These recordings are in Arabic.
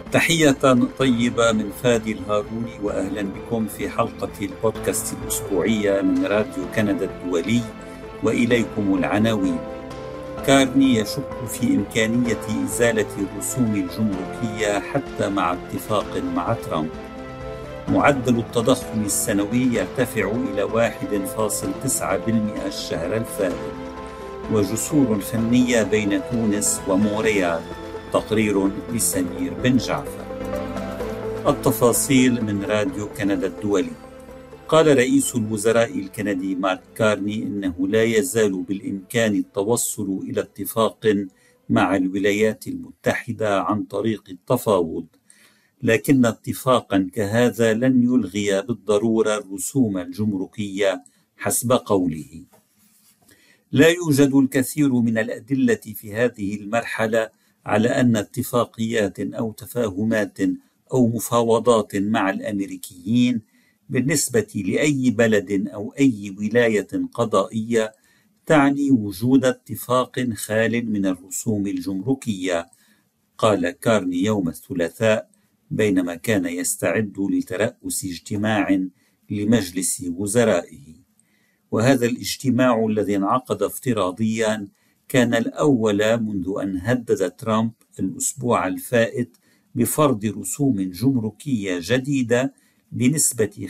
تحية طيبة من فادي الهاروني، وأهلا بكم في حلقة البودكاست الأسبوعية من راديو كندا الدولي. وإليكم العناوين. كارني يشك في إمكانية إزالة الرسوم الجمركية حتى مع اتفاق مع ترامب. معدل التضخم السنوي يرتفع إلى 1.9% الشهر الفائت. وجسور فنية بين تونس ومونريال. تقرير لسمير بن جعفر. التفاصيل من راديو كندا الدولي. قال رئيس الوزراء الكندي مارك كارني إنه لا يزال بالإمكان التوصل إلى اتفاق مع الولايات المتحدة عن طريق التفاوض، لكن اتفاقا كهذا لن يلغي بالضرورة الرسوم الجمركية حسب قوله. لا يوجد الكثير من الأدلة في هذه المرحلة على أن اتفاقيات أو تفاهمات أو مفاوضات مع الأمريكيين بالنسبة لأي بلد أو أي ولاية قضائية تعني وجود اتفاق خال من الرسوم الجمركية، قال كارني يوم الثلاثاء بينما كان يستعد لترأس اجتماع لمجلس وزرائه. وهذا الاجتماع الذي انعقد افتراضيا كان الأول منذ أن هدد ترامب الأسبوع الفائت بفرض رسوم جمركية جديدة بنسبة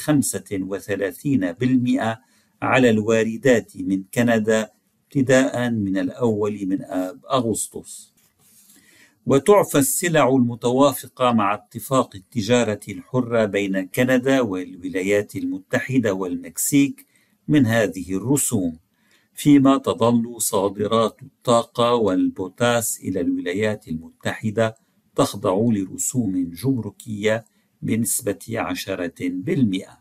35% على الواردات من كندا ابتداء من الأول من آب أغسطس. وتعفى السلع المتوافقة مع اتفاق التجارة الحرة بين كندا والولايات المتحدة والمكسيك من هذه الرسوم، فيما تظل صادرات الطاقة والبوتاس إلى الولايات المتحدة تخضع لرسوم جمركية بنسبة 10%.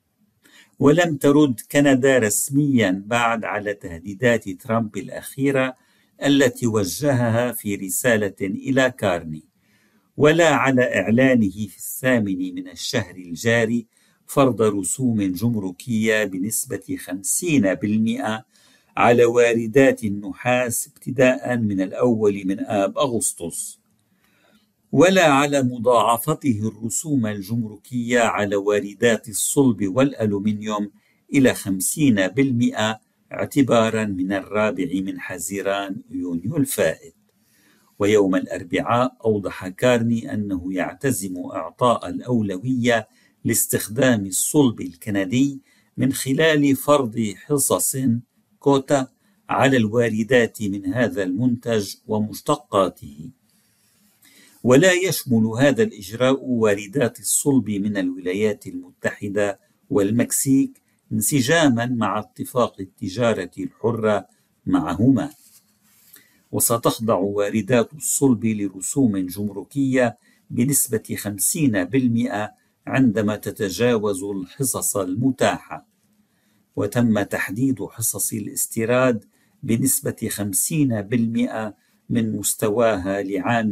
ولم ترد كندا رسميا بعد على تهديدات ترامب الأخيرة التي وجهها في رسالة إلى كارني، ولا على إعلانه في 8 من الشهر الجاري فرض رسوم جمركية بنسبة 50% على واردات النحاس ابتداء من الأول من آب أغسطس، ولا على مضاعفته الرسوم الجمركية على واردات الصلب والألومنيوم إلى 50% اعتبارا من 4 من حزيران يونيو الفائت. ويوم الأربعاء أوضح كارني أنه يعتزم إعطاء الأولوية لاستخدام الصلب الكندي من خلال فرض حصص كوتا على الواردات من هذا المنتج ومشتقاته. ولا يشمل هذا الإجراء واردات الصلب من الولايات المتحدة والمكسيك انسجاما مع اتفاق التجارة الحرة معهما. وستخضع واردات الصلب لرسوم جمركية بنسبة 50% عندما تتجاوز الحصص المتاحة. وتم تحديد حصص الاستيراد بنسبة 50% من مستواها لعام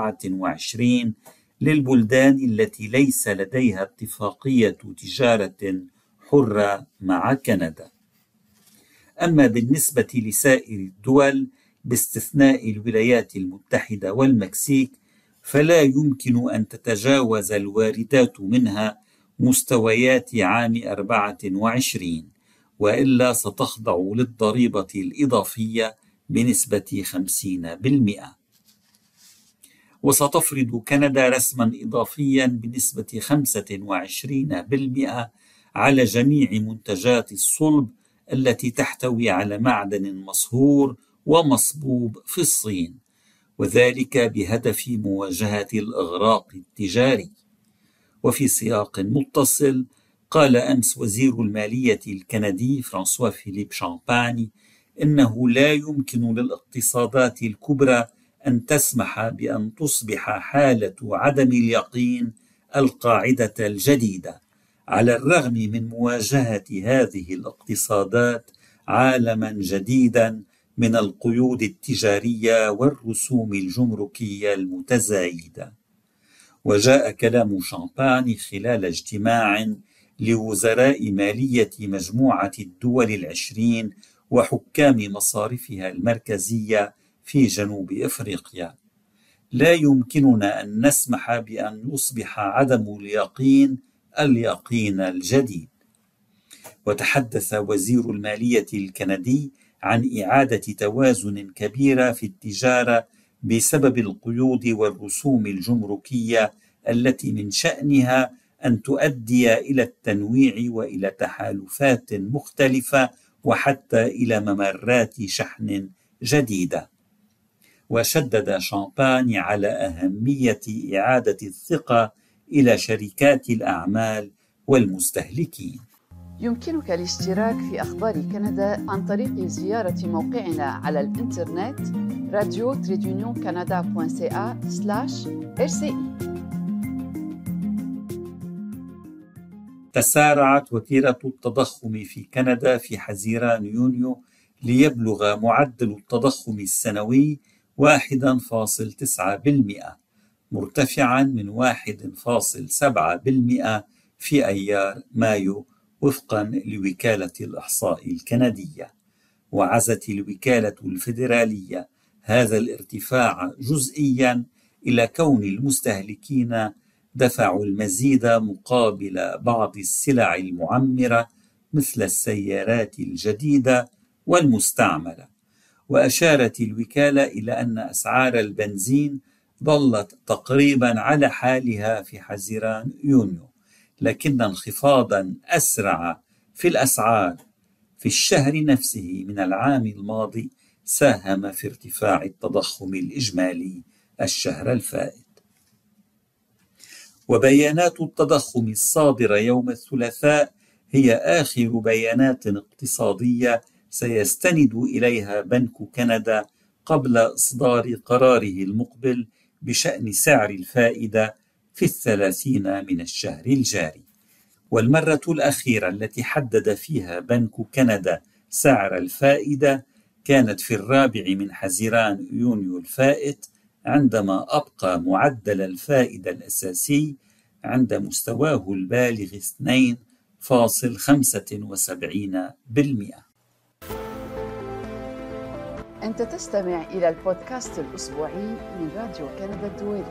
24 للبلدان التي ليس لديها اتفاقية تجارة حرة مع كندا. أما بالنسبة لسائر الدول باستثناء الولايات المتحدة والمكسيك فلا يمكن أن تتجاوز الواردات منها مستويات عام 24، وإلا ستخضع للضريبة الإضافية بنسبة 50%. وستفرض كندا رسما إضافيا بنسبة 25% على جميع منتجات الصلب التي تحتوي على معدن مصهور ومصبوب في الصين، وذلك بهدف مواجهة الإغراق التجاري. وفي سياق متصل قال أمس وزير المالية الكندي فرانسوا فيليب شامباني إنه لا يمكن للاقتصادات الكبرى أن تسمح بأن تصبح حالة عدم اليقين القاعدة الجديدة، على الرغم من مواجهة هذه الاقتصادات عالما جديدا من القيود التجارية والرسوم الجمركية المتزايدة. وجاء كلام شامباني خلال اجتماع لوزراء مالية مجموعة الدول 20 وحكام مصارفها المركزية في جنوب إفريقيا. لا يمكننا أن نسمح بأن يصبح عدم اليقين اليقين الجديد. وتحدث وزير المالية الكندي عن إعادة توازن كبيرة في التجارة بسبب القيود والرسوم الجمركية التي من شأنها أن تؤدي إلى التنويع وإلى تحالفات مختلفة وحتى إلى ممرات شحن جديدة. وشدد شامباني على أهمية إعادة الثقة إلى شركات الأعمال والمستهلكين. يمكنك الاشتراك في أخبار كندا عن طريق زيارة موقعنا على الإنترنت radio-canada.ca/RCE. تسارعت وتيرة التضخم في كندا في حزيران يونيو ليبلغ معدل التضخم السنوي 1.9%، مرتفعا من 1.7% في أيار مايو وفقا لوكالة الإحصاء الكندية. وعزت الوكالة الفيدرالية هذا الارتفاع جزئيا إلى كون المستهلكين دفعوا المزيد مقابل بعض السلع المعمرة مثل السيارات الجديدة والمستعملة. وأشارت الوكالة إلى أن أسعار البنزين ظلت تقريبا على حالها في حزيران يونيو، لكن انخفاضا أسرع في الأسعار في الشهر نفسه من العام الماضي ساهم في ارتفاع التضخم الإجمالي الشهر الفائت. وبيانات التضخم الصادرة يوم الثلاثاء هي آخر بيانات اقتصادية سيستند إليها بنك كندا قبل إصدار قراره المقبل بشأن سعر الفائدة في 30 من الشهر الجاري. والمرة الأخيرة التي حدد فيها بنك كندا سعر الفائدة كانت في 4 من حزيران يونيو الفائت، عندما أبقى معدل الفائدة الأساسي عند مستواه البالغ 2.75%. أنت تستمع إلى البودكاست الأسبوعي من راديو كندا الدولي.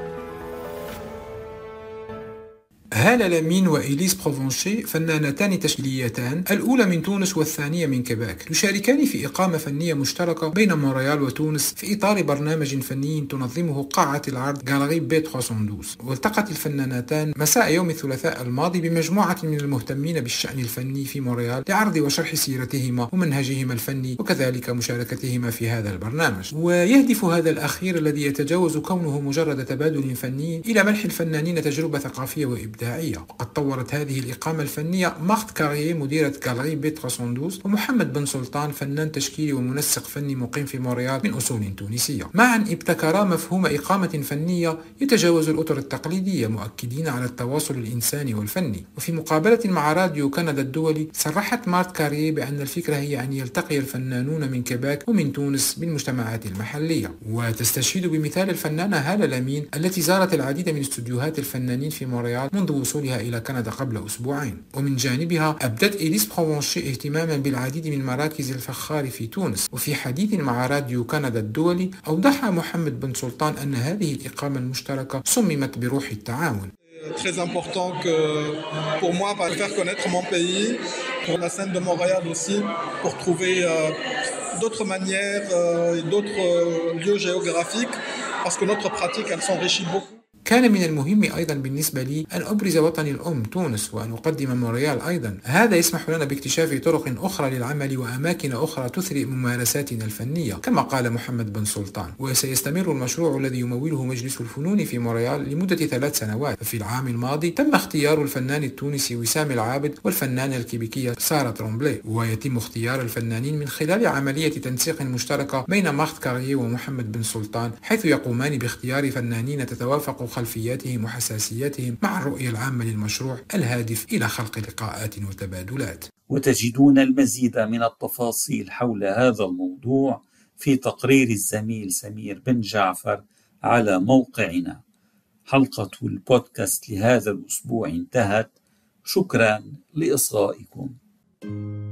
هالة لامين وإليس بروفونشي فنانتان تشكيليتان، الأولى من تونس والثانية من كيباك، تشاركان في إقامة فنية مشتركة بين مونريال وتونس في إطار برنامج فني تنظمه قاعة العرض غاليري بي 312. والتقت الفنانتان مساء يوم الثلاثاء الماضي بمجموعة من المهتمين بالشأن الفني في مونريال لعرض وشرح سيرتهما ومنهجهما الفني وكذلك مشاركتهما في هذا البرنامج. ويهدف هذا الأخير الذي يتجاوز كونه مجرد تبادل فني إلى منح الفنانين تجربة ثقافية وإبداعية. وقد طورت هذه الإقامة الفنية مارت كارييه مديرة غاليري بي 312 ومحمد بن سلطان فنان تشكيلي ومنسق فني مقيم في مونريال من أصول تونسية، معا ابتكرا مفهوم إقامة فنية يتجاوز الأطر التقليدية، مؤكدين على التواصل الإنساني والفني. وفي مقابلة مع راديو كندا الدولي صرحت مارت كارييه بأن الفكرة هي أن يلتقي الفنانون من كيباك ومن تونس بالمجتمعات المحلية. وتستشهد بمثال الفنانة هالة لامين التي زارت العديد من استوديوهات الفنانين في مونريال منذ وصولها إلى كندا قبل أسبوعين. ومن جانبها أبدت إليس بروفونشي اهتماما بالعديد من مراكز الفخار في تونس. وفي حديث مع راديو كندا الدولي أوضح محمد بن سلطان أن هذه الإقامة المشتركة صممت بروح التعاون. Très important que pour moi pour faire connaître mon pays, pour la scène de Montréal aussi, pour trouver d'autres manières et d'autres lieux géographiques, parce que notre pratique elle s'enrichit beaucoup. كان من المهم أيضا بالنسبة لي أن أبرز وطني الأم تونس وأن أقدم مونريال أيضا. هذا يسمح لنا باكتشاف طرق أخرى للعمل وأماكن أخرى تثري ممارساتنا الفنية كما قال محمد بن سلطان. وسيستمر المشروع الذي يموله مجلس الفنون في مونريال لمدة 3 سنوات. في العام الماضي تم اختيار الفنان التونسي وسام العابد والفنانة الكيبيكية سارة ترومبلي، ويتم اختيار الفنانين من خلال عملية تنسيق مشتركة بين مارت كارييه ومحمد بن سلطان، حيث يقومان باختيار فنانين تتوافق خلفياتهم وحساسياتهم مع الرؤية العامة للمشروع الهادف إلى خلق لقاءات وتبادلات. وتجدون المزيد من التفاصيل حول هذا الموضوع في تقرير الزميل سمير بن جعفر على موقعنا. حلقة البودكاست لهذا الأسبوع انتهت. شكرا لإصغائكم.